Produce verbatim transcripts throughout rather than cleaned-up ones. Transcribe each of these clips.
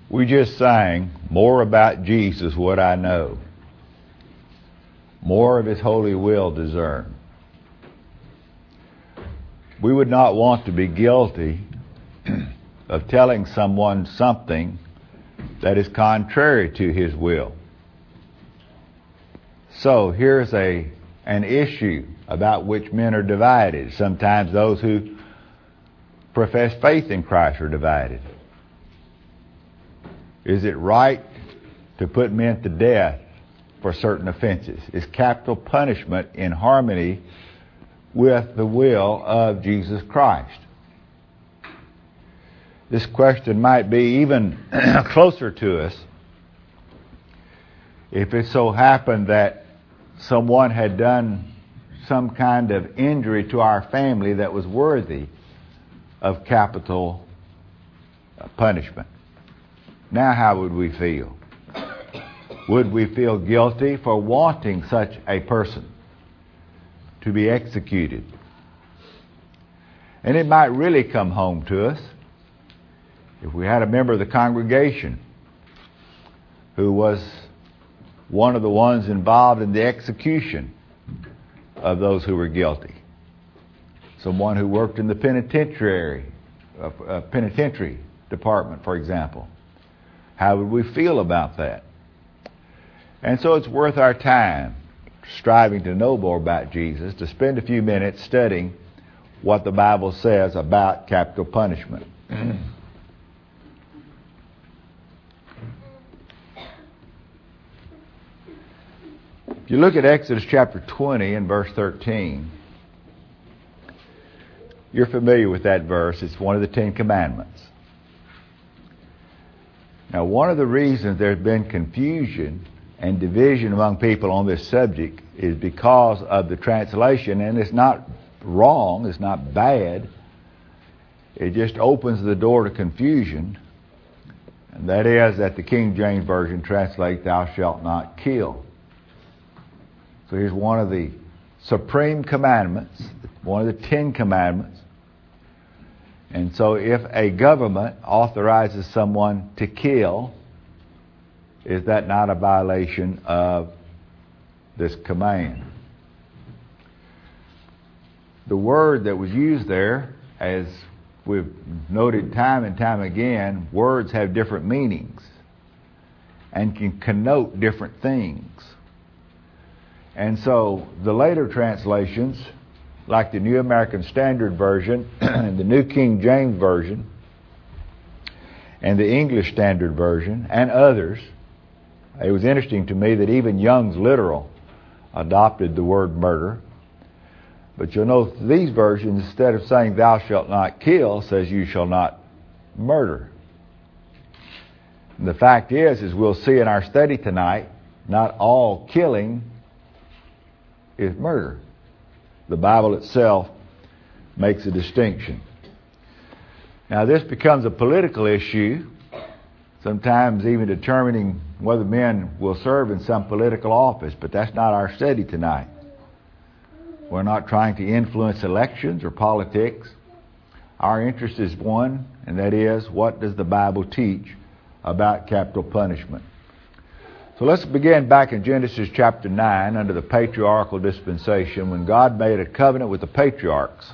We just sang, "More about Jesus would I know, more of His holy will discern." We would not want to be guilty of telling someone something that is contrary to His will. So here's a an issue about which men are divided. Sometimes those who profess faith in Christ are divided. Is it right to put men to death for certain offenses? Is capital punishment in harmony with the will of Jesus Christ? This question might be even closer to us if it so happened that someone had done some kind of injury to our family that was worthy of capital punishment. Now how would we feel? Would we feel guilty for wanting such a person to be executed? And it might really come home to us if we had a member of the congregation who was one of the ones involved in the execution of those who were guilty. Someone who worked in the penitentiary, uh, penitentiary department, for example. How would we feel about that? And so it's worth our time, striving to know more about Jesus, to spend a few minutes studying what the Bible says about capital punishment. If you look at Exodus chapter twenty and verse thirteen, you're familiar with that verse. It's one of the Ten Commandments. Now, one of the reasons there's been confusion and division among people on this subject is because of the translation, and it's not wrong, it's not bad. It just opens the door to confusion, and that is that the King James Version translates, "Thou shalt not kill." So here's one of the supreme commandments, one of the Ten Commandments. And so if a government authorizes someone to kill, is that not a violation of this command? The word that was used there, as we've noted time and time again, words have different meanings and can connote different things. And so the later translations, like the New American Standard Version and the New King James Version and the English Standard Version and others, it was interesting to me that even Young's Literal adopted the word murder. But you'll note these versions, instead of saying "thou shalt not kill," says "you shall not murder." And the fact is, as we'll see in our study tonight, not all killing is murder. The Bible itself makes a distinction. Now, this becomes a political issue, sometimes even determining whether men will serve in some political office, but that's not our study tonight. We're not trying to influence elections or politics. Our interest is one, and that is, what does the Bible teach about capital punishment? So let's begin back in Genesis chapter nine under the patriarchal dispensation, when God made a covenant with the patriarchs.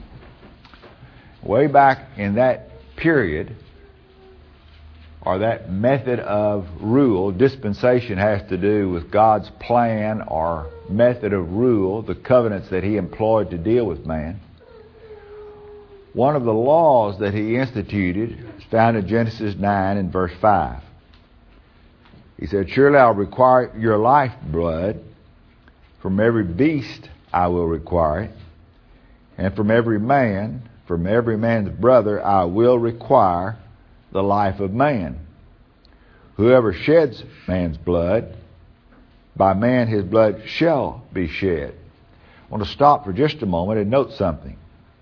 Way back in that period, or that method of rule, dispensation has to do with God's plan or method of rule, the covenants that He employed to deal with man. One of the laws that He instituted is found in Genesis nine and verse five. He said, "Surely I'll require your lifeblood. From every beast I will require it. And from every man, from every man's brother, I will require the life of man. Whoever sheds man's blood, by man his blood shall be shed." I want to stop for just a moment and note something.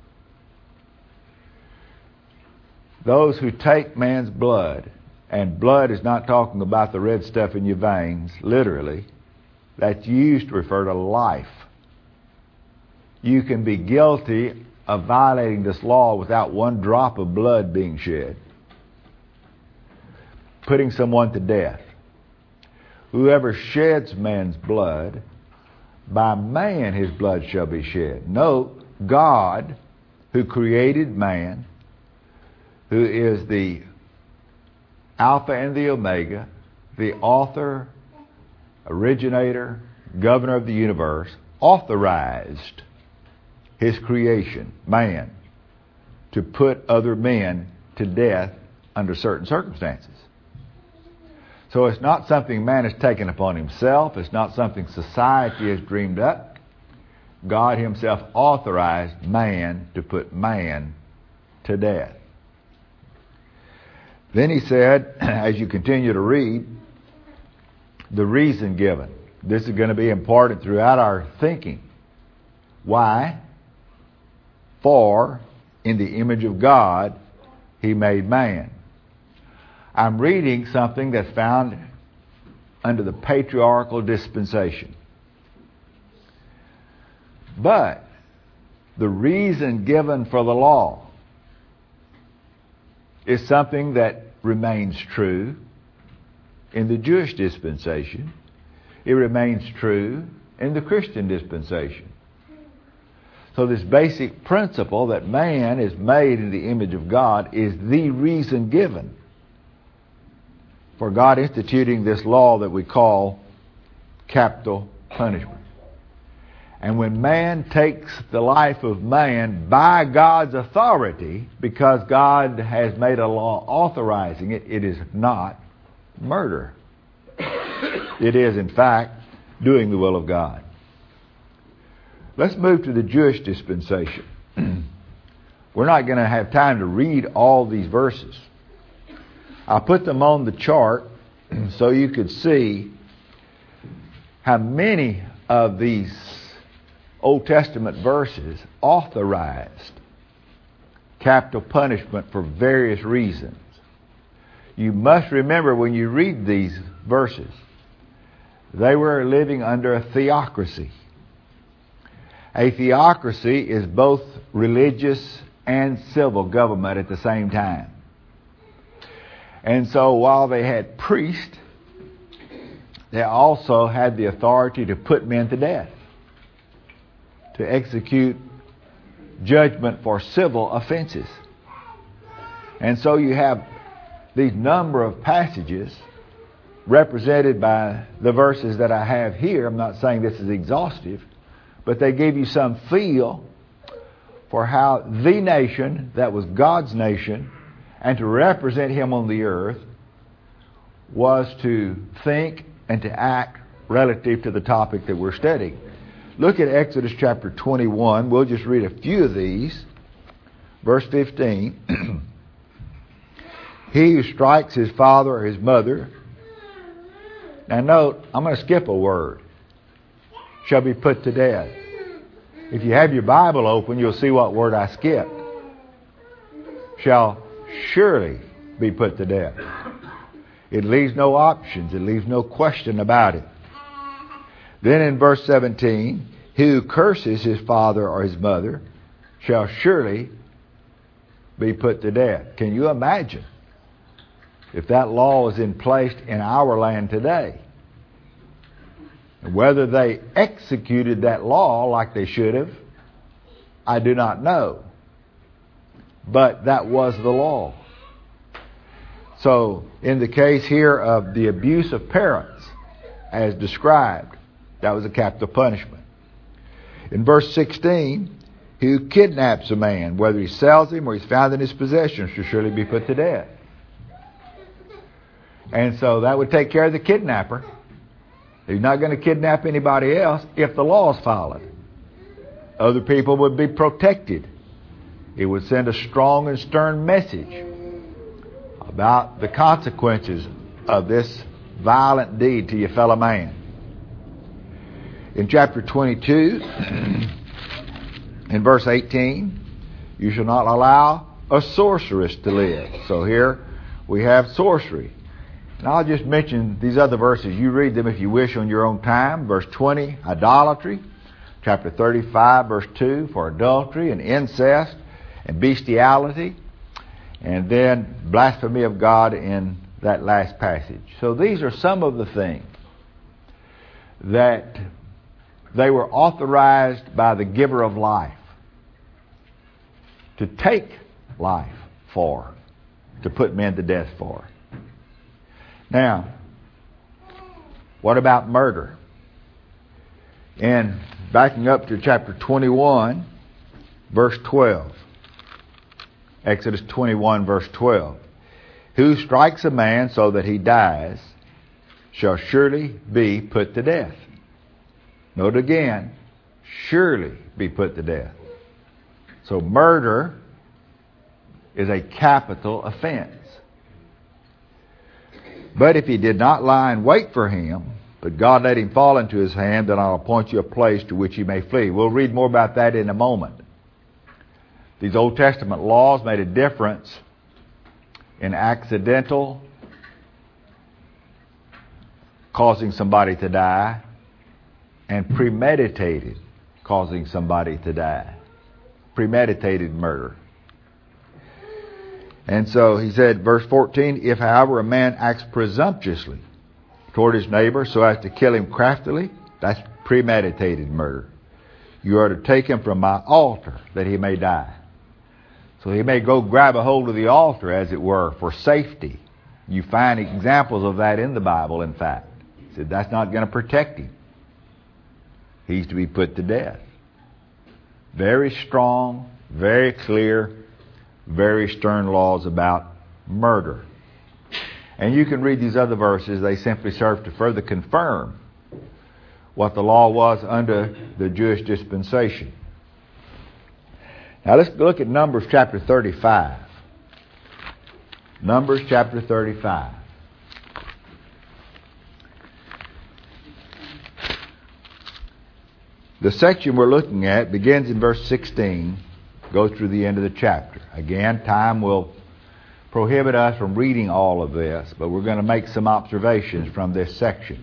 Those who take man's blood, and blood is not talking about the red stuff in your veins, literally. That's used to refer to life. You can be guilty of violating this law without one drop of blood being shed. putting someone to death. Whoever sheds man's blood, by man his blood shall be shed. Note, God, who created man, who is the Alpha and the Omega, the author, originator, governor of the universe, authorized his creation, man, to put other men to death under certain circumstances. So it's not something man has taken upon himself. It's not something society has dreamed up. God himself authorized man to put man to death. Then he said, as you continue to read, the reason given. This is going to be important throughout our thinking. Why? For in the image of God he made man. I'm reading something that's found under the patriarchal dispensation. But the reason given for the law is something that remains true in the Jewish dispensation. It remains true in the Christian dispensation. So this basic principle that man is made in the image of God is the reason given for God instituting this law that we call capital punishment. And when man takes the life of man by God's authority, because God has made a law authorizing it, it is not murder. It is, in fact, doing the will of God. Let's move to the Jewish dispensation. We're not going to have time to read all these verses. I put them on the chart so you could see how many of these Old Testament verses authorized capital punishment for various reasons. You must remember when you read these verses, they were living under a theocracy. A theocracy is both religious and civil government at the same time. And so while they had priests, they also had the authority to put men to death, to execute judgment for civil offenses. And so you have these number of passages represented by the verses that I have here. I'm not saying this is exhaustive, but they give you some feel for how the nation that was God's nation and to represent Him on the earth was to think and to act relative to the topic that we're studying. Look at Exodus chapter twenty-one. We'll just read a few of these. Verse fifteen. He who strikes his father or his mother. Now note, I'm going to skip a word. Shall be put to death. If you have your Bible open, you'll see what word I skipped. Shall surely be put to death. It leaves no options. It leaves no question about it. Then in verse seventeen, he who curses his father or his mother shall surely be put to death. Can you imagine if that law is in place in our land today? And whether they executed that law like they should have, I do not know. But that was the law. So, in the case here of the abuse of parents, as described, that was a capital punishment. In verse sixteen, he who kidnaps a man, whether he sells him or he's found in his possession, shall surely be put to death. And so that would take care of the kidnapper. He's not going to kidnap anybody else if the law is followed. Other people would be protected. It would send a strong and stern message about the consequences of this violent deed to your fellow man. In chapter twenty-two, in verse eighteen, you shall not allow a sorceress to live. So here we have sorcery. And I'll just mention these other verses. You read them if you wish on your own time. Verse twenty, idolatry. Chapter thirty-five, verse two, for adultery and incest and bestiality. And then blasphemy of God in that last passage. So these are some of the things that they were authorized by the giver of life to take life for, to put men to death for. Now, what about murder? And backing up to chapter twenty-one, verse twelve. Exodus twenty-one, verse twelve. Who strikes a man so that he dies shall surely be put to death. Note again, surely be put to death. So murder is a capital offense. But if he did not lie in wait for him, but God let him fall into his hand, then I'll appoint you a place to which he may flee. We'll read more about that in a moment. These Old Testament laws made a difference in accidental causing somebody to die and premeditated causing somebody to die. Premeditated murder. And so he said, verse fourteen, if however a man acts presumptuously toward his neighbor so as to kill him craftily, that's premeditated murder. You are to take him from my altar that he may die. So he may go grab a hold of the altar, as it were, for safety. You find examples of that in the Bible, in fact. He said that's not going to protect him. He's to be put to death. Very strong, very clear, very stern laws about murder. And you can read these other verses. They simply serve to further confirm what the law was under the Jewish dispensation. Now let's look at Numbers chapter thirty-five. Numbers chapter thirty-five. The section we're looking at begins in verse sixteen, goes through the end of the chapter. Again, time will prohibit us from reading all of this, but we're going to make some observations from this section.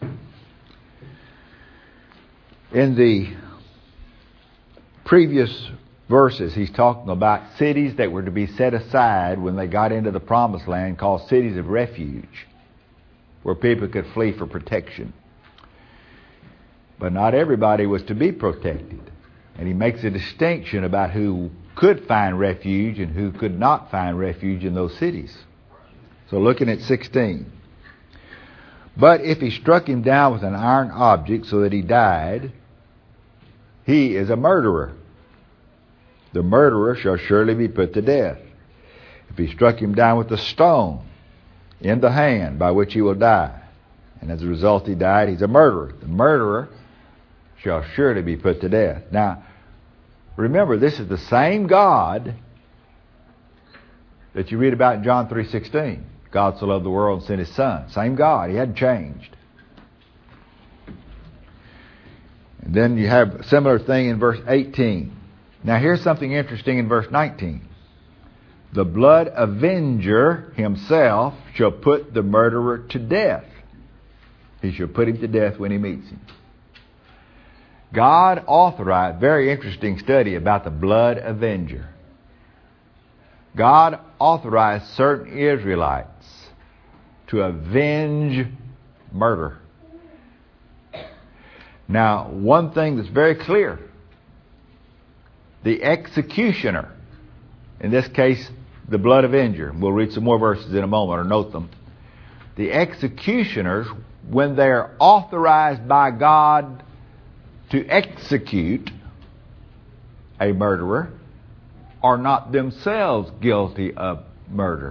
In the previous verses, he's talking about cities that were to be set aside when they got into the Promised Land, called cities of refuge, where people could flee for protection. But not everybody was to be protected. And he makes a distinction about who could find refuge and who could not find refuge in those cities. So looking at sixteen. But if he struck him down with an iron object so that he died, he is a murderer. The murderer shall surely be put to death. If he struck him down with a stone in the hand by which he will die, and as a result he died, he's a murderer. The murderer shall surely be put to death. Now, remember, this is the same God that you read about in John three sixteen. God so loved the world and sent His Son. Same God. He hadn't changed. And then you have a similar thing in verse eighteen. Now here's something interesting in verse nineteen. The blood avenger himself shall put the murderer to death. He shall put him to death when he meets him. God authorized, very interesting study about the blood avenger. God authorized certain Israelites to avenge murder. Now, one thing that's very clear, the executioner, in this case, the blood avenger, we'll read some more verses in a moment or note them. The executioners, when they are authorized by God to execute a murderer, are not themselves guilty of murder.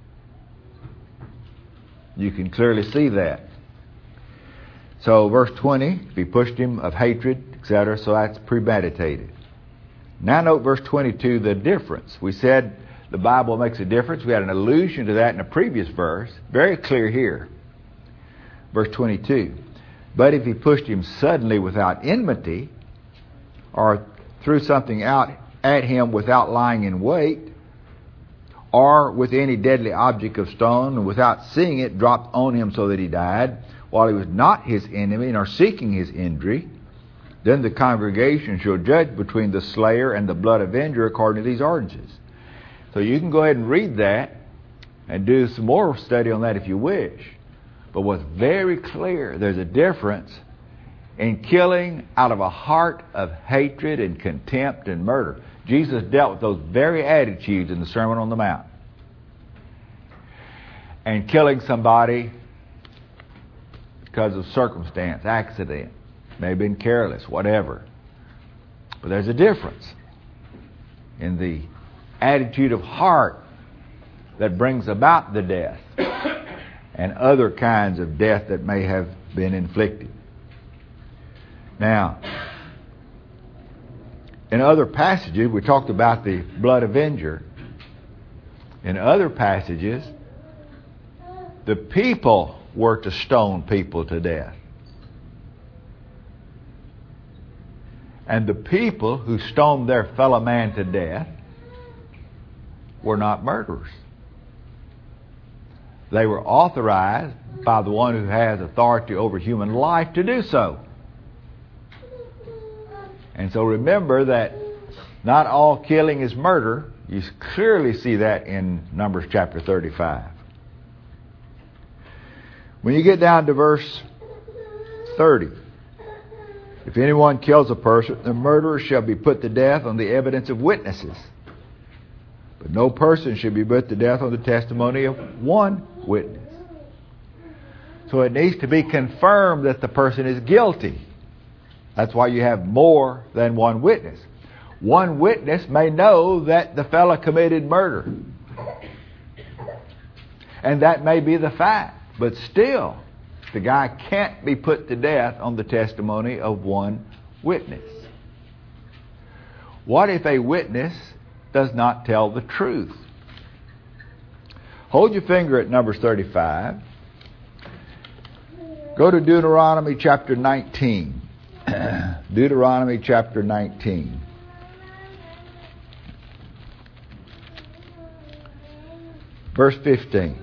You can clearly see that. So verse twenty, if he pushed him of hatred, et cetera, so that's premeditated. Now note verse twenty-two, the difference. We said the Bible makes a difference. We had an allusion to that in a previous verse. Very clear here. Verse twenty-two. But if he pushed him suddenly without enmity, or threw something out at him without lying in wait, or with any deadly object of stone, and without seeing it dropped on him so that he died, while he was not his enemy nor seeking his injury, then the congregation shall judge between the slayer and the blood avenger according to these ordinances. So you can go ahead and read that and do some more study on that if you wish. But what's very clear, there's a difference in killing out of a heart of hatred and contempt and murder. Jesus dealt with those very attitudes in the Sermon on the Mount. And killing somebody because of circumstance, accident, maybe been careless, whatever. But there's a difference in the attitude of heart that brings about the death and other kinds of death that may have been inflicted. Now, in other passages, we talked about the blood avenger. In other passages, the people were to stone people to death. And the people who stoned their fellow man to death were not murderers. They were authorized by the one who has authority over human life to do so. And so remember that not all killing is murder. You clearly see that in Numbers chapter thirty-five. When you get down to verse thirty, if anyone kills a person, the murderer shall be put to death on the evidence of witnesses. But no person should be put to death on the testimony of one witness. So it needs to be confirmed that the person is guilty. That's why you have more than one witness. One witness may know that the fellow committed murder. And that may be the fact. But still, the guy can't be put to death on the testimony of one witness. What if a witness does not tell the truth? Hold your finger at Numbers thirty-five. Go to Deuteronomy chapter nineteen. Deuteronomy chapter nineteen. Verse fifteen.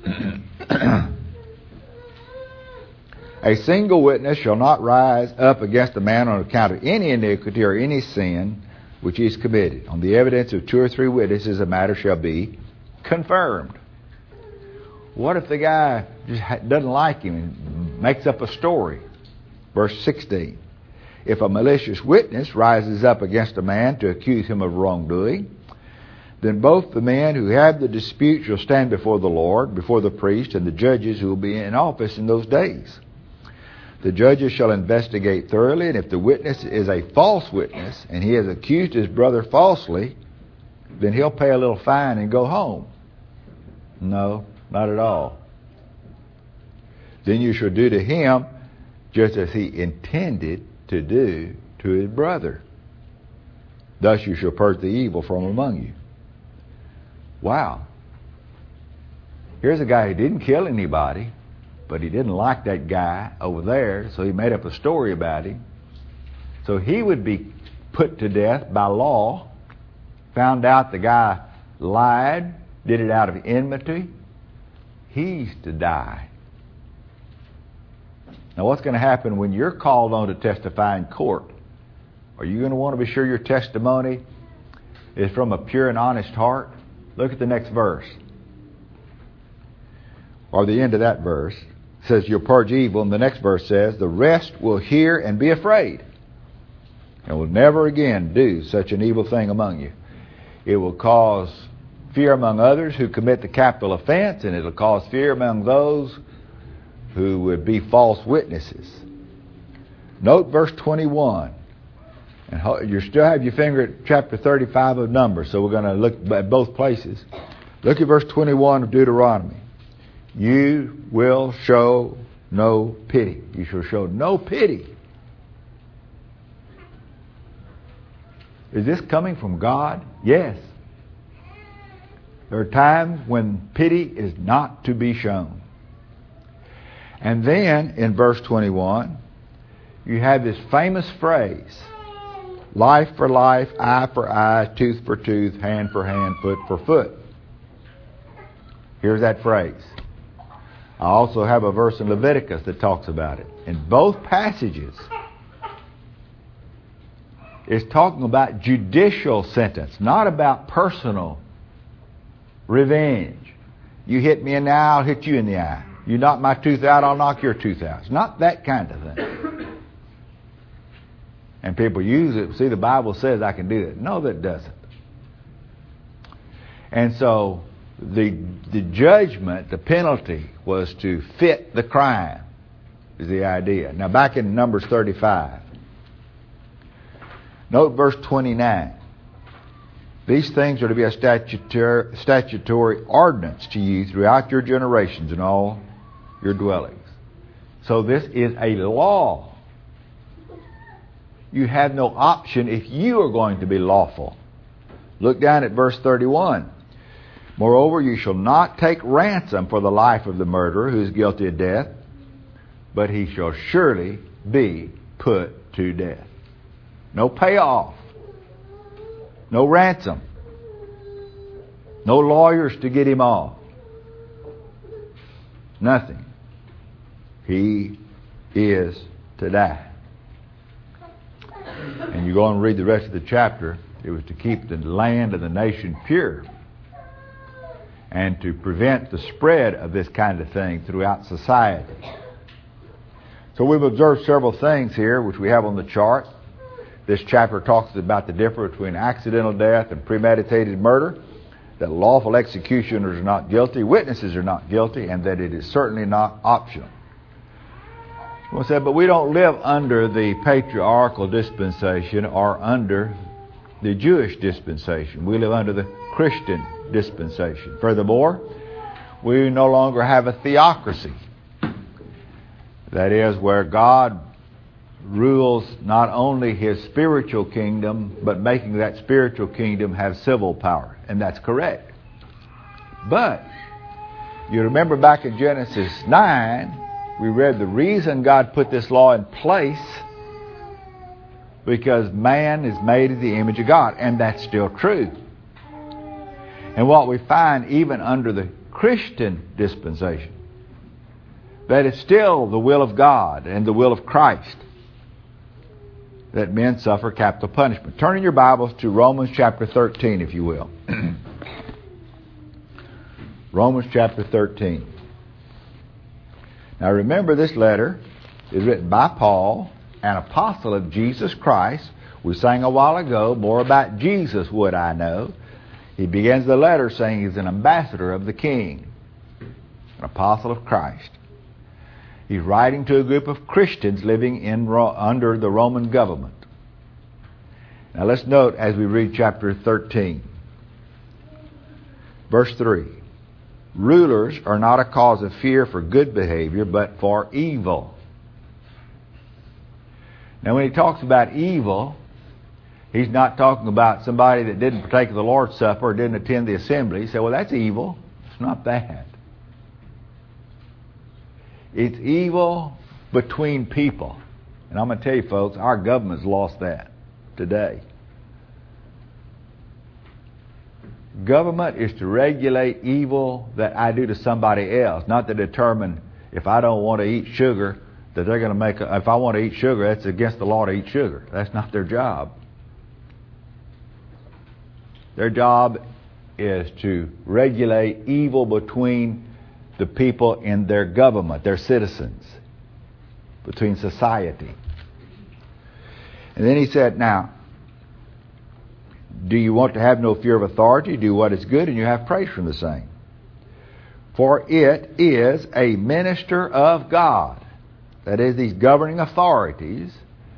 A single witness shall not rise up against a man on account of any iniquity or any sin which he has committed. On the evidence of two or three witnesses, a matter shall be confirmed. What if the guy just doesn't like him and makes up a story? Verse sixteen. If a malicious witness rises up against a man to accuse him of wrongdoing, then both the men who have the dispute shall stand before the Lord, before the priest and the judges who will be in office in those days. The judges shall investigate thoroughly, and if the witness is a false witness, and he has accused his brother falsely, then he'll pay a little fine and go home. No, not at all. Then you shall do to him just as he intended to do to his brother. Thus you shall purge the evil from among you. Wow. Here's a guy who didn't kill anybody, but he didn't like that guy over there, so he made up a story about him. So he would be put to death by law. Found out the guy lied, did it out of enmity. He's to die. Now what's going to happen when you're called on to testify in court? Are you going to want to be sure your testimony is from a pure and honest heart? Look at the next verse. Or the end of that verse. It says you'll purge evil, and the next verse says the rest will hear and be afraid, and will never again do such an evil thing among you. It will cause fear among others who commit the capital offense, and it will cause fear among those who would be false witnesses. Note verse twenty-one. And you still have your finger at chapter thirty-five of Numbers, so we're going to look at both places. Look at verse twenty-one of Deuteronomy. You will show no pity. You shall show no pity. Is this coming from God? Yes. There are times when pity is not to be shown. And then in verse twenty-one, you have this famous phrase, life for life, eye for eye, tooth for tooth, hand for hand, foot for foot. Here's that phrase. I also have a verse in Leviticus that talks about it. In both passages, it's talking about judicial sentence, not about personal revenge. You hit me in the eye, I'll hit you in the eye. You knock my tooth out, I'll knock your tooth out. It's not that kind of thing. And people use it. See, the Bible says I can do it. No, that doesn't. And so the the judgment, the penalty, was to fit the crime, is the idea. Now back in Numbers thirty-five. Note verse twenty-nine. These things are to be a statutory, statutory ordinance to you throughout your generations and all your dwellings. So this is a law. You have no option if you are going to be lawful. Look down at verse thirty-one. Moreover, you shall not take ransom for the life of the murderer who is guilty of death, but he shall surely be put to death. No payoff. No ransom. No lawyers to get him off. Nothing. He is to die. And you go and read the rest of the chapter. It was to keep the land and the nation pure and to prevent the spread of this kind of thing throughout society. So we've observed several things here which we have on the chart. This chapter talks about the difference between accidental death and premeditated murder, that lawful executioners are not guilty, witnesses are not guilty, and that it is certainly not optional. Well, said, but we don't live under the patriarchal dispensation or under the Jewish dispensation. We live under the Christian dispensation. Furthermore, we no longer have a theocracy. That is, where God rules not only His spiritual kingdom, but making that spiritual kingdom have civil power. And that's correct. But you remember back in Genesis nine, we read the reason God put this law in place because man is made in the image of God. And that's still true. And what we find even under the Christian dispensation, that it's still the will of God and the will of Christ that men suffer capital punishment. Turn in your Bibles to Romans chapter thirteen, if you will. Romans chapter thirteen. Now remember, this letter is written by Paul, an apostle of Jesus Christ. We sang a while ago, more about Jesus would I know. He begins the letter saying he's an ambassador of the King, an apostle of Christ. He's writing to a group of Christians living in under the Roman government. Now let's note as we read chapter thirteen. Verse three. Rulers are not a cause of fear for good behavior, but for evil. Now when he talks about evil, he's not talking about somebody that didn't partake of the Lord's Supper or didn't attend the assembly. He said, well, that's evil. It's not that. It's evil between people. And I'm going to tell you, folks, our government's lost that today. Government is to regulate evil that I do to somebody else, not to determine if I don't want to eat sugar, that they're going to make a, if I want to eat sugar, that's against the law to eat sugar. That's not their job. Their job is to regulate evil between the people in their government, their citizens, between society. And then he said, now, do you want to have no fear of authority? Do what is good, and you have praise from the same. For it is a minister of God. That is, these governing authorities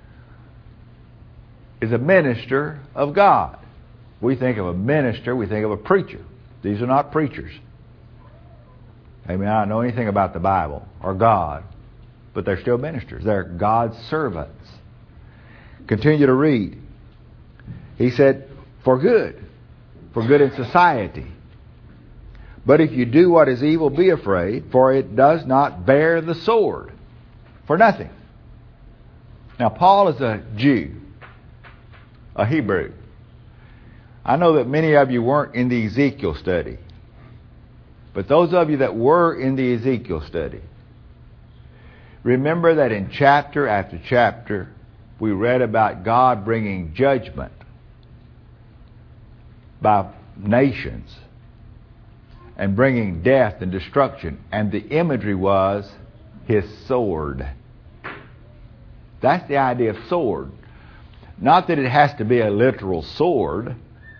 is a minister of God. We think of a minister, we think of a preacher. These are not preachers. They may not know anything about the Bible or God, but they're still ministers. They're God's servants. Continue to read. He said, for good, for good in society. But if you do what is evil, be afraid, for it does not bear the sword for nothing. Now, Paul is a Jew, a Hebrew. I know that many of you weren't in the Ezekiel study. But those of you that were in the Ezekiel study, remember that in chapter after chapter, we read about God bringing judgment by nations and bringing death and destruction. And the imagery was his sword. That's the idea of sword. Not that it has to be a literal sword.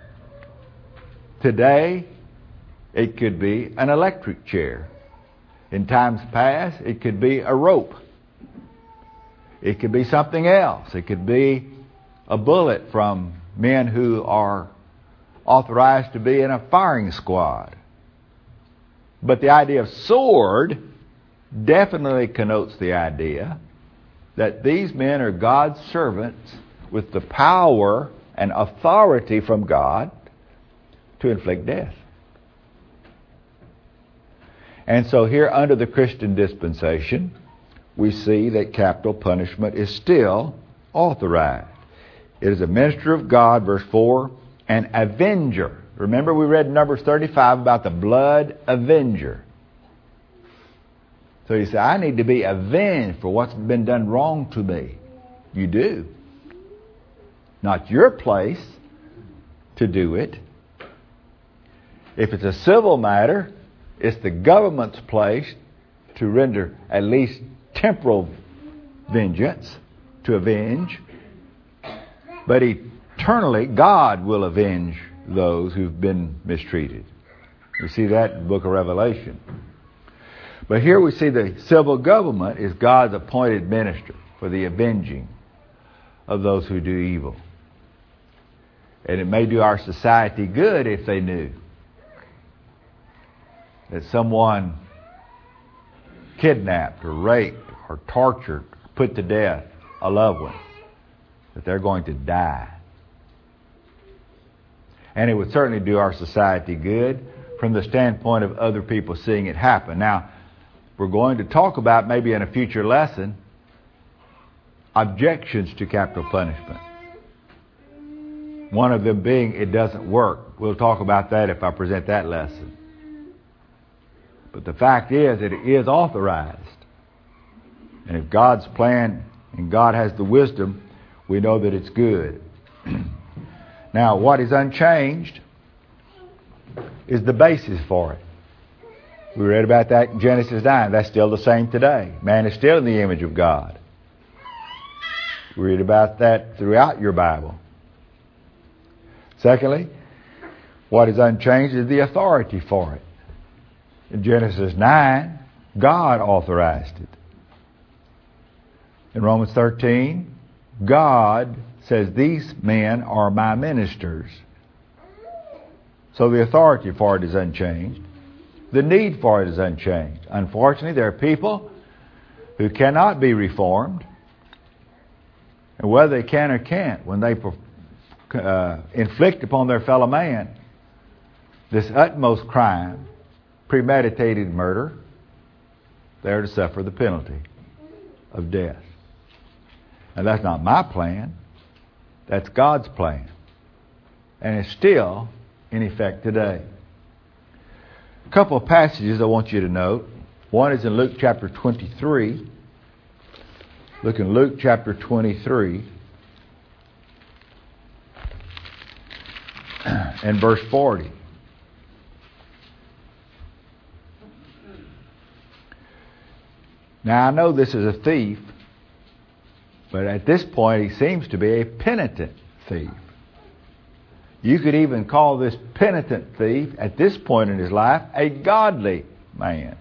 Today, it could be an electric chair. In times past, it could be a rope. It could be something else. It could be a bullet from men who are authorized to be in a firing squad. But the idea of sword definitely connotes the idea that these men are God's servants with the power and authority from God to inflict death. And so here under the Christian dispensation, we see that capital punishment is still authorized. It is a minister of God, verse four, an avenger. Remember we read in Numbers thirty-five about the blood avenger. So you say, I need to be avenged for what's been done wrong to me. You do. Not your place to do it. If it's a civil matter, it's the government's place to render at least temporal vengeance, to avenge. But eternally, God will avenge those who've been mistreated. We see that in the book of Revelation. But here we see the civil government is God's appointed minister for the avenging of those who do evil. And it may do our society good if they knew that someone kidnapped or raped or tortured, or put to death a loved one, that they're going to die. And it would certainly do our society good from the standpoint of other people seeing it happen. Now, we're going to talk about, maybe in a future lesson, objections to capital punishment. One of them being it doesn't work. We'll talk about that if I present that lesson. But the fact is that it is authorized. And if God's plan and God has the wisdom, we know that it's good. Now, what is unchanged is the basis for it. We read about that in Genesis nine. That's still the same today. Man is still in the image of God. We read about that throughout your Bible. Secondly, what is unchanged is the authority for it. In Genesis nine, God authorized it. In Romans thirteen, God says these men are my ministers. So the authority for it is unchanged. The need for it is unchanged. Unfortunately, there are people who cannot be reformed. And whether they can or can't, when they uh, inflict upon their fellow man this utmost crime, premeditated murder, they're to suffer the penalty of death. And that's not my plan. That's God's plan. And it's still in effect today. A couple of passages I want you to note. One is in Luke chapter twenty-three. Look in Luke chapter twenty-three and verse forty. Now I know this is a thief, but at this point he seems to be a penitent thief. You could even call this penitent thief, at this point in his life, a godly man.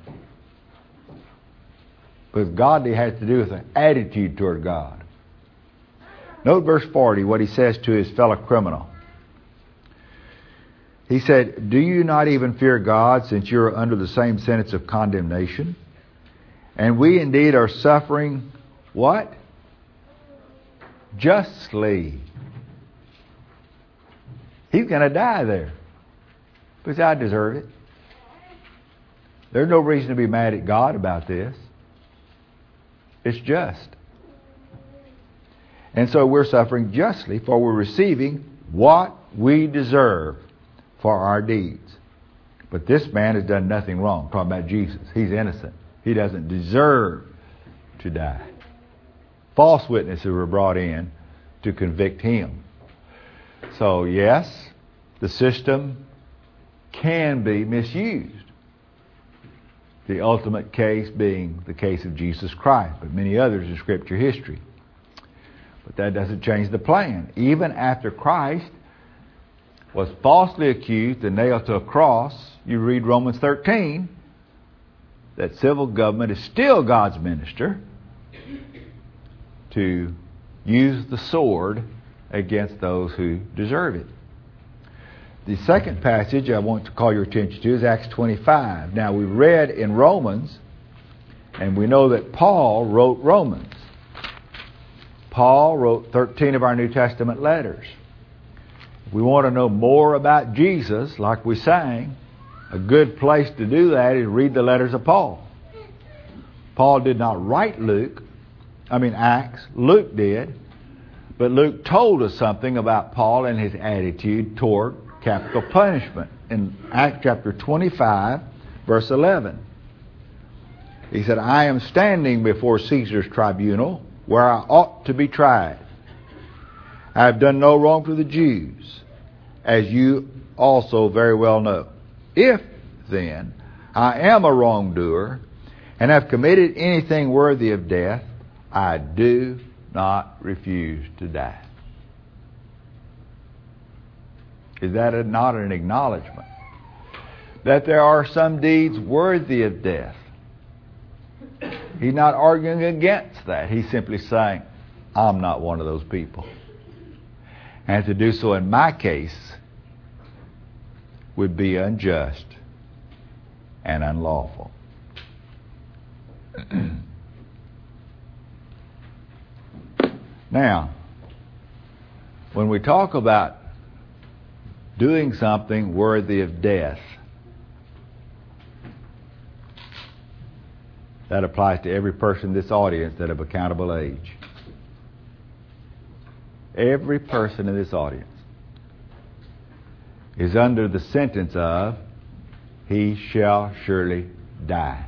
Because godly has to do with an attitude toward God. Note verse forty, what he says to his fellow criminal. He said, "Do you not even fear God, since you are under the same sentence of condemnation? And we indeed are suffering," what? "Justly." He's going to die there. Because I deserve it. There's no reason to be mad at God about this. It's just. And so we're suffering justly, for we're receiving what we deserve for our deeds. But this man has done nothing wrong. Talking about Jesus. He's innocent. He doesn't deserve to die. False witnesses were brought in to convict him. So yes, the system can be misused. The ultimate case being the case of Jesus Christ, but many others in Scripture history. But that doesn't change the plan. Even after Christ was falsely accused and nailed to a cross, you read Romans thirteen, that civil government is still God's minister to use the sword against those who deserve it. The second passage I want to call your attention to is Acts twenty-five. Now, we read in Romans, and we know that Paul wrote Romans. Paul wrote thirteen of our New Testament letters. If we want to know more about Jesus, like we sang, a good place to do that is read the letters of Paul. Paul did not write Luke, I mean Acts, Luke did, but Luke told us something about Paul and his attitude toward capital punishment. In Acts chapter twenty-five, verse eleven, he said, I am standing before Caesar's tribunal, where I ought to be tried. I have done no wrong to the Jews, as you also very well know. If, then, I am a wrongdoer, and have committed anything worthy of death, I do not refuse to die. Is that a, not an acknowledgement that there are some deeds worthy of death? He's not arguing against that. He's simply saying, I'm not one of those people. And to do so in my case would be unjust and unlawful. Now, when we talk about doing something worthy of death, that applies to every person in this audience that of accountable age. Every person in this audience is under the sentence of, he shall surely die.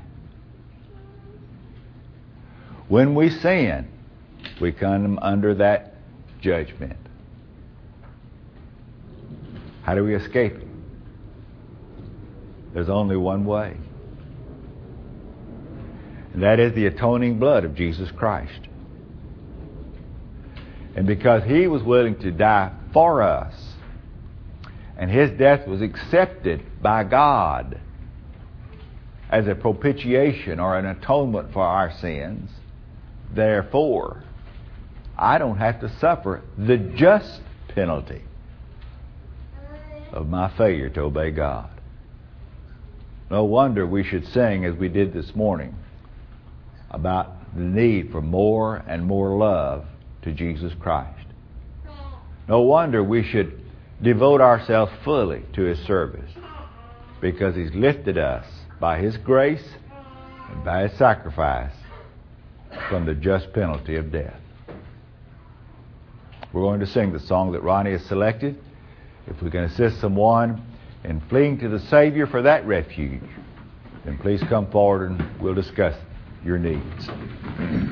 When we sin, we come under that judgment. How do we escape it? There's only one way. And that is the atoning blood of Jesus Christ. And because He was willing to die for us, and His death was accepted by God as a propitiation or an atonement for our sins, therefore, I don't have to suffer the just penalty of my failure to obey God. No wonder we should sing, as we did this morning, about the need for more and more love to Jesus Christ. No wonder we should devote ourselves fully to His service, because He's lifted us by His grace and by His sacrifice from the just penalty of death. We're going to sing the song that Ronnie has selected. If we can assist someone in fleeing to the Savior for that refuge, then please come forward and we'll discuss your needs.